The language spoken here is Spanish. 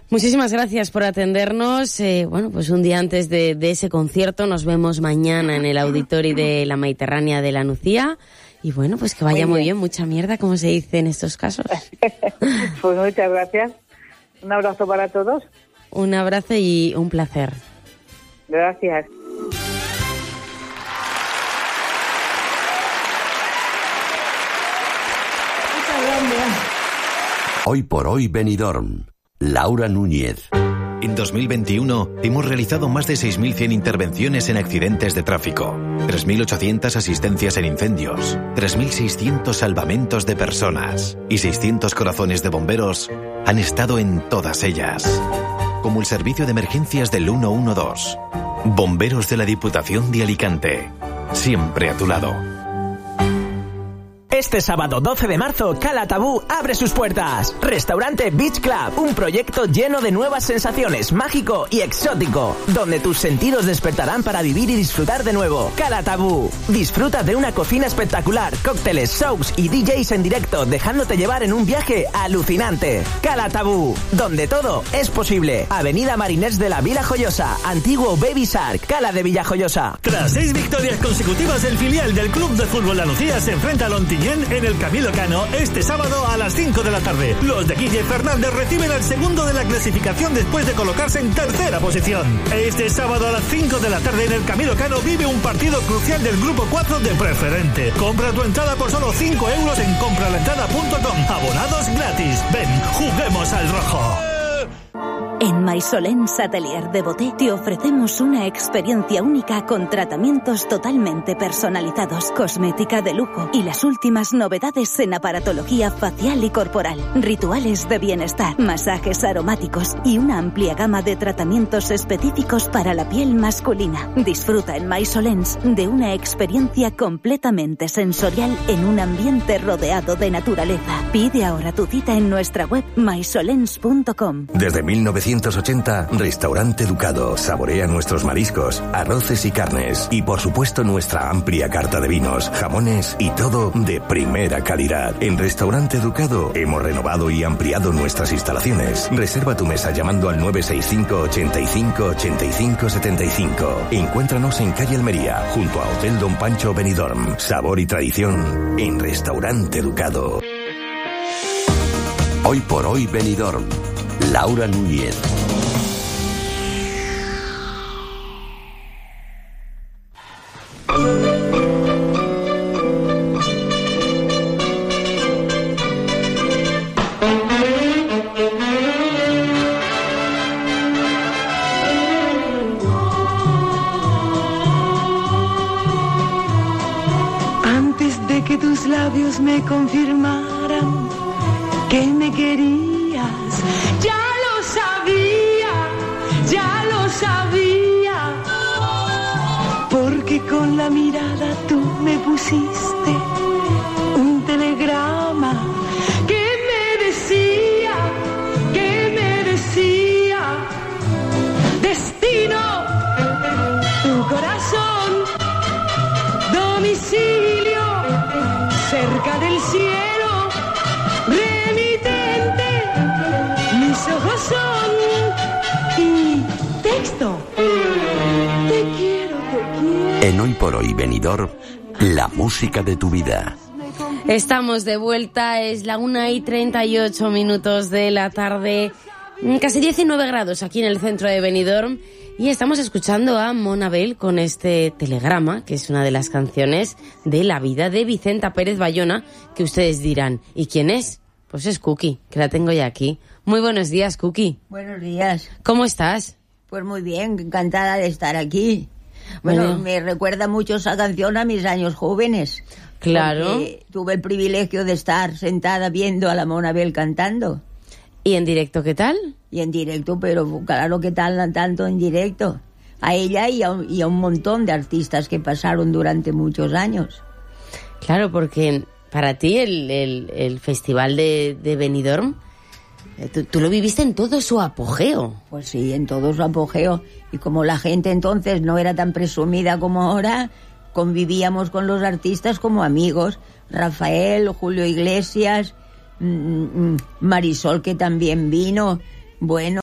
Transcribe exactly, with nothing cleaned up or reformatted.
Muchísimas gracias por atendernos. Eh, bueno, pues un día antes de, de ese concierto nos vemos mañana en el Auditorio de la Mediterránea de la Nucía. Y bueno, pues que vaya muy bien, muy bien mucha mierda, como se dice en estos casos. Pues muchas gracias. Un abrazo para todos. Un abrazo y un placer. Gracias. Hoy por hoy Benidorm. Laura Núñez. En dos mil veintiuno hemos realizado más de seis mil cien intervenciones en accidentes de tráfico, tres mil ochocientas asistencias en incendios, tres mil seiscientos salvamentos de personas y seiscientos corazones de bomberos han estado en todas ellas. Como el servicio de emergencias del ciento doce. Bomberos de la Diputación de Alicante. Siempre a tu lado. Este sábado doce de marzo, Cala Tabú abre sus puertas. Restaurante Beach Club, un proyecto lleno de nuevas sensaciones, mágico y exótico, donde tus sentidos despertarán para vivir y disfrutar de nuevo. Cala Tabú. Disfruta de una cocina espectacular, cócteles, shows y D Js en directo, dejándote llevar en un viaje alucinante. Cala Tabú, donde todo es posible. Avenida Mariners de la Vila Joyosa, antiguo Baby Shark, Cala de Villajoyosa. Tras seis victorias consecutivas, el filial del Club de Fútbol La Nucía se enfrenta a Lontiñén en el Camilo Cano este sábado a las cinco de la tarde. Los de Guille Fernández reciben al segundo de la clasificación después de colocarse en tercera posición. Este sábado a las cinco de la tarde en el Camilo Cano vive un partido crucial del grupo cuatro de Preferente. Compra tu entrada por solo cinco euros en compralaentrada punto com. Abonados gratis. Ven, juguemos al rojo. En Maisolens Atelier de Boté te ofrecemos una experiencia única con tratamientos totalmente personalizados, cosmética de lujo y las últimas novedades en aparatología facial y corporal, rituales de bienestar, masajes aromáticos y una amplia gama de tratamientos específicos para la piel masculina. Disfruta en Maisolens de una experiencia completamente sensorial en un ambiente rodeado de naturaleza. Pide ahora tu cita en nuestra web maisolens punto com. Desde mil novecientos ochenta, Restaurante Ducado. Saborea nuestros mariscos, arroces y carnes. Y por supuesto nuestra amplia carta de vinos, jamones y todo de primera calidad. En Restaurante Ducado hemos renovado y ampliado nuestras instalaciones. Reserva tu mesa llamando al nueve seis cinco, ochenta y cinco, ochenta y cinco, setenta y cinco. Encuéntranos en calle Almería, junto a Hotel Don Pancho Benidorm. Sabor y tradición en Restaurante Ducado. Hoy por hoy Benidorm. Laura Núñez. Antes de que tus labios me confirmaran que me querías, ya lo sabía, ya lo sabía, porque con la mirada tú me pusiste un telegrama que me decía, que me decía, destino, tu corazón, domicilio, cerca del cielo. Ojos son y texto. Te quiero, te quiero. En Hoy por Hoy Benidorm, la música de tu vida. Estamos de vuelta, es la una y treinta y ocho minutos de la tarde, casi diecinueve grados aquí en el centro de Benidorm, y estamos escuchando a Mon Abel con este telegrama, que es una de las canciones de la vida de Vicenta Pérez Bayona, que ustedes dirán, ¿y quién es? Pues es Cookie, que la tengo ya aquí. Muy buenos días, Cookie. Buenos días. ¿Cómo estás? Pues muy bien, encantada de estar aquí. Bueno, bueno, me recuerda mucho esa canción a mis años jóvenes. Claro. Tuve el privilegio de estar sentada viendo a la Mon Abel cantando. ¿Y en directo qué tal? Y en directo, pero claro que tal, tanto en directo. A ella y a, y a un montón de artistas que pasaron durante muchos años. Claro, porque para ti el, el, el festival de, de Benidorm, tú, tú lo viviste en todo su apogeo. Pues sí, en todo su apogeo. Y como la gente entonces no era tan presumida como ahora, convivíamos con los artistas como amigos. Rafael, Julio Iglesias, Marisol, que también vino. Bueno...